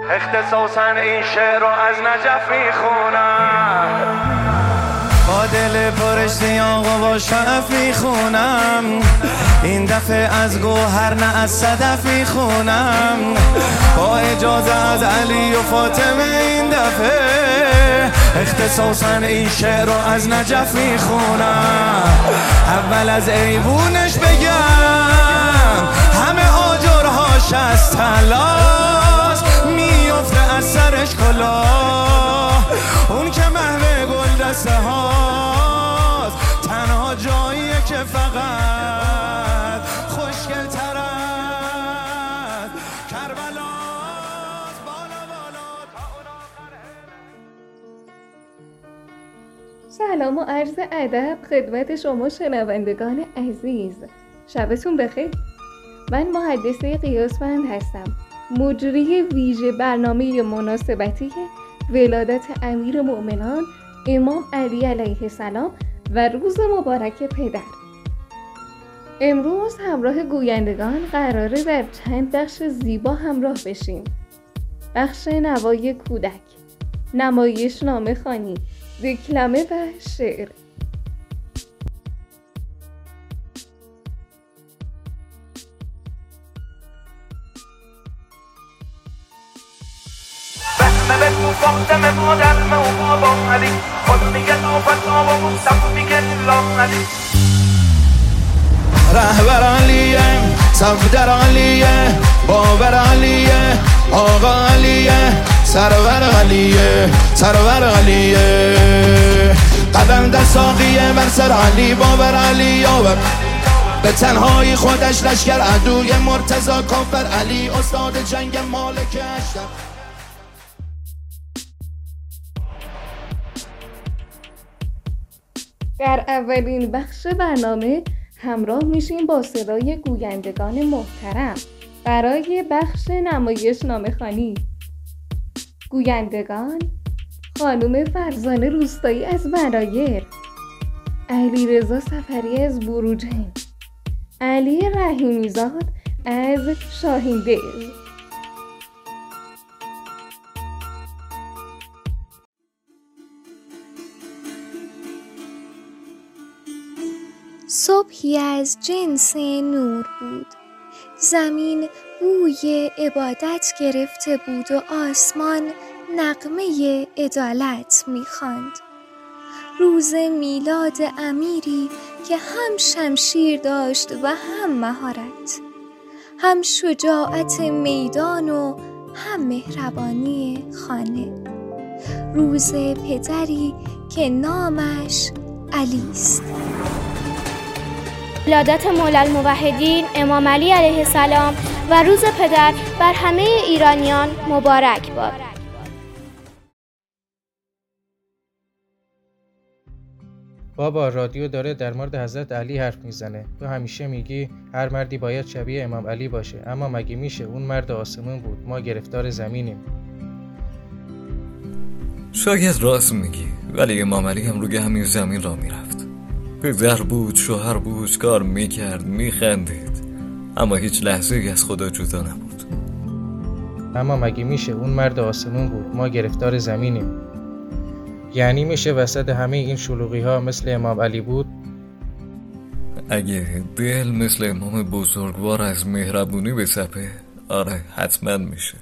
اختصاصاً این شعر رو از نجف میخونم، با دل پرش سیاق و با شعف میخونم، این دفعه از گوهر نه از صدف میخونم، با اجازه از علی و فاطمه این دفعه اختصاصاً این شعر رو از نجف میخونم. اول از ایوونش بگم همه آجرهاش از طلاست، میفته از سرش کلاه، اون که محو گل دسته هاست، تنها جاییه که فقط خوشگل تر از کربلاست، بالا بالا تا اون آخره. سلام و عرض ادب خدمت شما شنوندگان عزیز، شبتون بخیر. من محدثه قیاسمند هستم، مجری ویژه برنامه مناسبتی ولادت امیر مؤمنان امام علی علیه السلام و روز مبارک پدر. امروز همراه گویندگان قراره در چند بخش زیبا همراه بشیم. بخش نوای کودک، نمایش نامه خوانی، دکلمه و شعر. بگو فاطمه مادرمه و بابا علی، خود میگه نافتا و مصطفی میگه لا علی. رهبر علیه، صفدر علیه، باور علیه، آقا علیه، سرور علیه، سرور علیه. قدم در ساقیه بر سر علی، باور علی آور، به تنهایی خودش لشکر عدوی مرتضی کافر علی، استاد جنگ مالک اشرف. در اولین بخش برنامه همراه میشیم با صدای گویندگان محترم برای بخش نمایش نامه خوانی. گویندگان: خانم فرزانه روستایی از منایر، علیرضا سفری از بروجین، علی رحیمی زاد از شاهین. صبحی از جنس نور بود، زمین بوی عبادت گرفته بود و آسمان نغمه عدالت می‌خواند. روز میلاد امیری که هم شمشیر داشت و هم مهارت، هم شجاعت میدان و هم مهربانی خانه. روز پدری که نامش علی است. ولادت مولا الموحدین امام علی علیه السلام و روز پدر بر همه ایرانیان مبارک باد. بابا، رادیو داره در مورد حضرت علی حرف میزنه. تو همیشه میگی هر مردی باید شبیه امام علی باشه، اما مگه میشه؟ اون مرد آسمون بود، ما گرفتار زمینیم. شاید راست میگی، ولی امام علی هم روی همین زمین را میرفت. پدر بود، شوهر بود، کار میکرد، میخندید، اما هیچ لحظه ای از خدا جدا نبود. اما مگه میشه؟ اون مرد آسمون بود، ما گرفتار زمینیم. یعنی میشه وسط همه این شلوغی ها مثل امام علی بود؟ اگه دل مثل امام بزرگوار از مهربونی بسپه، آره حتما میشه.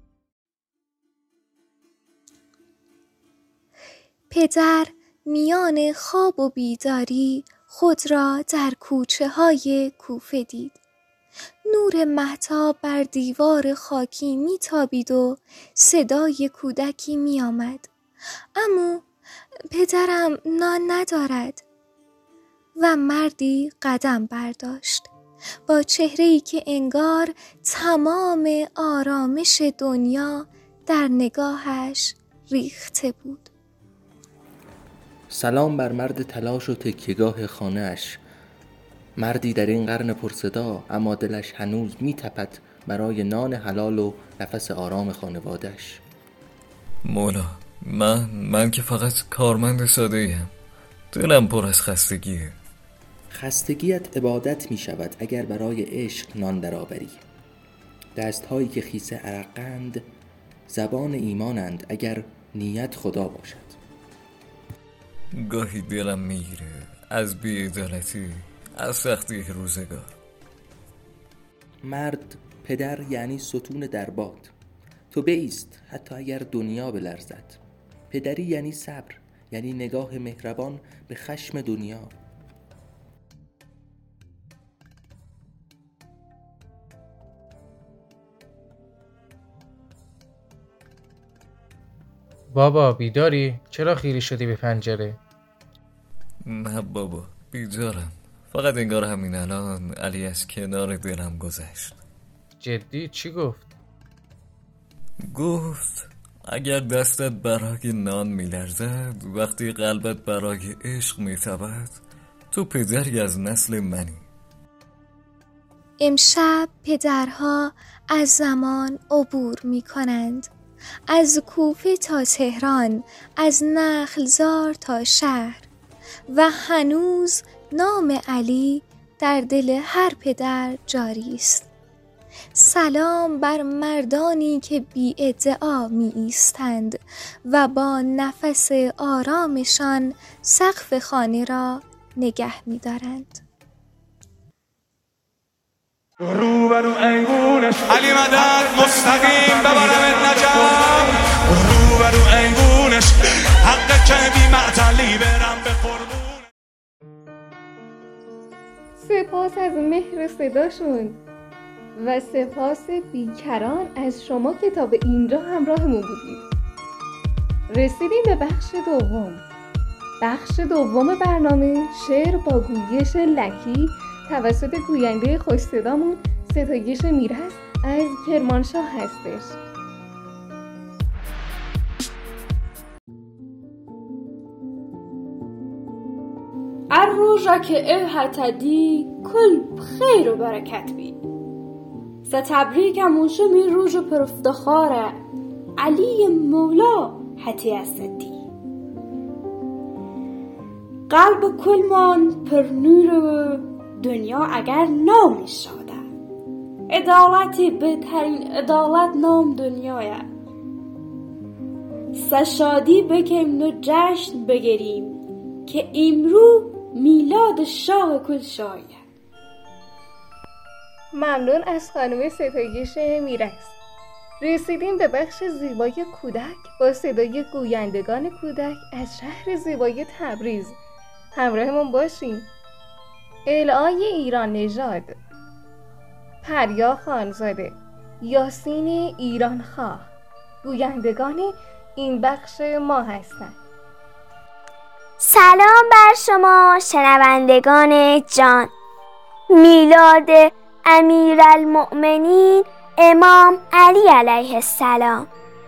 پدر میان خواب و بیداری خود را در کوچه های کوفه دید. نور مهتاب بر دیوار خاکی میتابید و صدای کودکی میآمد: عمو، پدرم نان ندارد. و مردی قدم برداشت با چهره‌ای که انگار تمام آرامش دنیا در نگاهش ریخته بود. سلام بر مرد تلاش و تکیه‌گاه خانه‌اش، مردی در این قرن پرصدا اما دلش هنوز میتپد برای نان حلال و نفس آرام خانواده‌اش. مولا، من که فقط کارمند ساده‌ایم، دلم پر از خستگیه. خستگیت عبادت می شود اگر برای عشق نان درآوری. دست‌هایی که خیس عرقند زبان ایمانند اگر نیت خدا باشد. گاهی دلم میگیره از بی‌عدالتی، از سختی روزگار. مرد پدر یعنی ستون در باد. تو بایست حتی اگر دنیا بلرزد. پدری یعنی صبر، یعنی نگاه مهربان به خشم دنیا. بابا بیداری؟ چرا خیره شدی به پنجره؟ نه بابا بیدارم، فقط انگار همین الان علی از کنار دلم گذشت. جدی چی گفت؟ گفت اگر دستت برای نان میلرزد، وقتی قلبت برای عشق میتپد، تو پدری از نسل منی. امشب پدرها از زمان عبور می کنند، از کوفه تا تهران، از نخلزار تا شهر، و هنوز نام علی در دل هر پدر جاری است. سلام بر مردانی که بی ادعا می ایستند و با نفس آرامشان سقف خانه را نگه می دارند. روبرو ایوونش علی مدد مستقیم ببرم نجم. روبرو ایوونش حق که بی معطلی برم به قربون. سپاس از مهر صداشون و سپاس بیکران از شما که تا به اینجا همراهمون بودید. رسیدیم به بخش دوم برنامه شعر با گویش لکی توسط گوینده خوش‌صدامون ستایش میرز از کرمانشاه هستش. الروزك اهتدي كل بخير وبركات بي ستبريك موسمي روز پرافتخار علي مولا حتي السدي قلب كل من پر نور دنیا اگر نام شاده عدالتی بهترین عدالت نام دنیاه سشادی بکیم و جشن بگیریم که امرو میلاد شاه کل شایه. ممنون از خانم ستایش میرز. رسیدیم به بخش زیبای کودک با صدای گویندگان کودک از شهر زیبای تبریز. همراهمون باشیم. العای ایران نژاد، پریا خانزاده، یاسین ایرانخواه گویندگان این بخش ما هستند. سلام بر شما شنوندگان جان. میلاد امیرالمؤمنین امام علی علیه السلام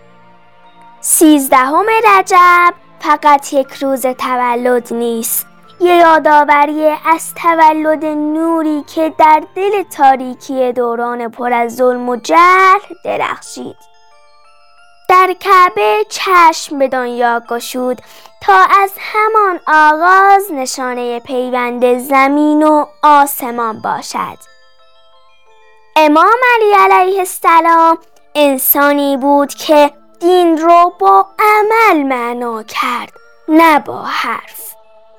13 رجب فقط یک روز تولد نیست، یادآوری از تولد نوری که در دل تاریکی دوران پر از ظلم و جهل درخشید. در کعبه چشم به دنیا گشود تا از همان آغاز نشانه پیوند زمین و آسمان باشد. امام علی علیه السلام انسانی بود که دین رو با عمل معنا کرد، نه با حرف.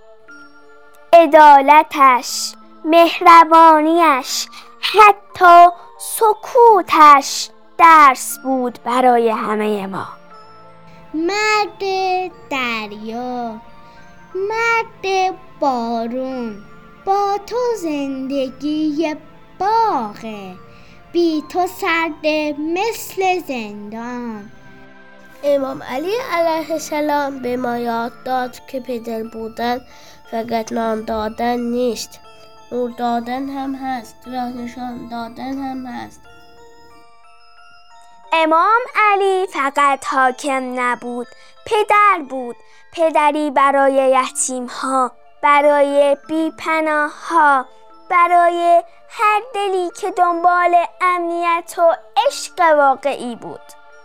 عدالتش، مهربانیش، حتی سکوتش درس بود برای همه ما. مرد دریا، مرد بارون، با تو زندگی باغه، بی تو سرده مثل زندان. امام علی علیه السلام به ما یاد داد که پدر بودن فقط نام دادن نیست، نور دادن هم هست، راه نشان دادن هم هست. امام علی فقط حاکم نبود، پدر بود، پدری برای یتیم‌ها، برای بی‌پناه‌ها، برای هر دلی که دنبال امنیت و عشق واقعی بود.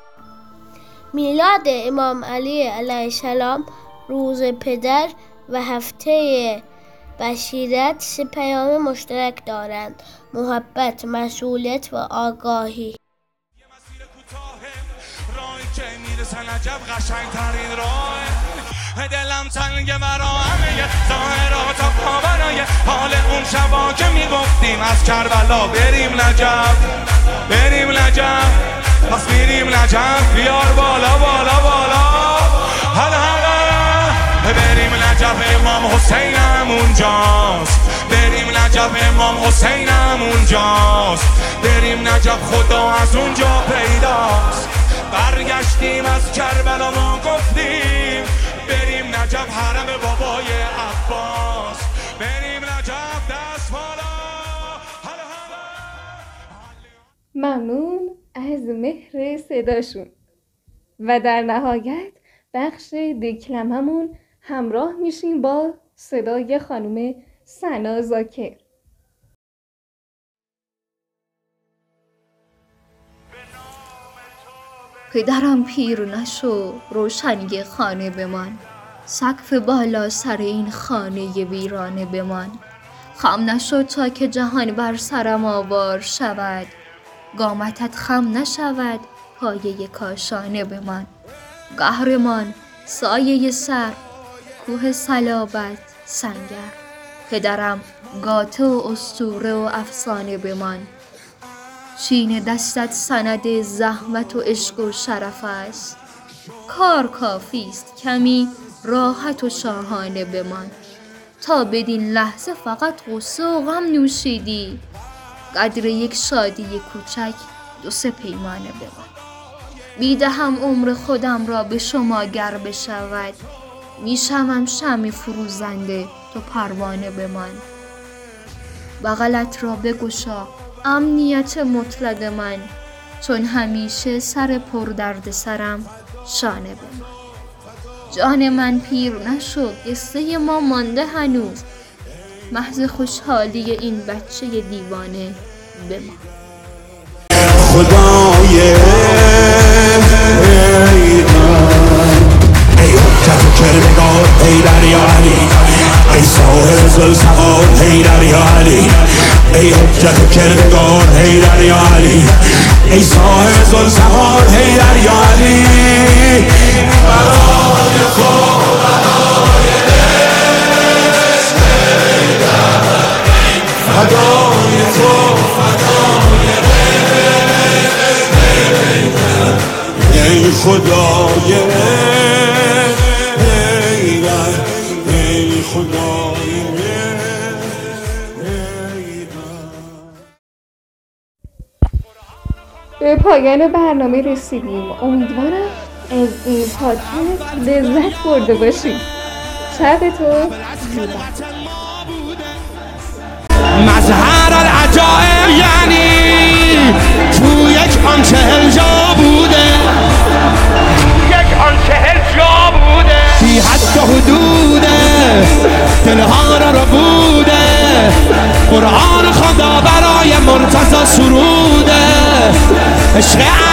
میلاد امام علی علیه السلام، روز پدر و هفته بصیرت 3 پیام مشترک دارند: محبت، مسئولیت و آگاهی. که میرسن عجب قشنگترین راه. دلم تنگ برا همه ظاهرات و پاورای حال اون شبا که میگفتیم از کربلا بریم نجف، بریم نجف، پس میریم نجف. بیار بالا بالا بالا حالا بریم نجف، امام حسینم اونجاست. بریم نجف، امام حسینم اونجاست. بریم نجف، خدا از اونجا پیداست. برگشتیم از کربلا ما گفتیم بریم نجف، حرم بابای عباس. بریم نجف، دست بالا. ممنون از مهر صداشون. و در نهایت بخش دکلممون همراه میشیم با صدای خانم سنا زاکر. پدرم پیر نشو روشنی خانه بمان، سقف بالا سر این خانه ویرانه بمان. خم نشو تا که جهان بر سرم آوار شود، گامتت خم نشود پایه کاشانه بمان. قهرمان سایه سر کوه صلابت سنگر، پدرم گاته و اسطوره و افسانه بمان. چین دستت سند زحمت و عشق و شرف است، کار کافی است کمی راحت و شاهانه بمان. تا بدین لحظه فقط غصه و غم نوشیدی، قدر یک شادی کوچک 2-3 پیمانه بمان. میدهم عمر خودم را به شما گر بشود، میشمم شمع فروزنده تو پروانه بمان. بغلت را بگشا امنیت مطلق من، چون همیشه سر پر درد سرم شانه بمان. جان من پیر نشو قصه ما مانده هنوز، محض خوشحالی این بچه دیوانه بمان. خدای ای حجت کرمگار حیدر یا علی، ای صاحب ذوالفقار حیدر یا علی، ای حجت کرمگار حیدر یا علی، ای صاحب ذوالفقار حیدر یا علی. برای تو برای عشق حیدر، فدای تو فدای عشق حیدر، ای خدای حیدر، ای خدای به پایان برنامه رسیدیم. امیدوارم از این پادکست لذت برده باشید. شبتون زیبا. مظهر العجائب یعنی تو یک آن 40 جا بوده، یک آن 40 جا بوده، بی حد و حدوده، دلها رو بوده. قرآن خدا برای مرتضی سروده، عشق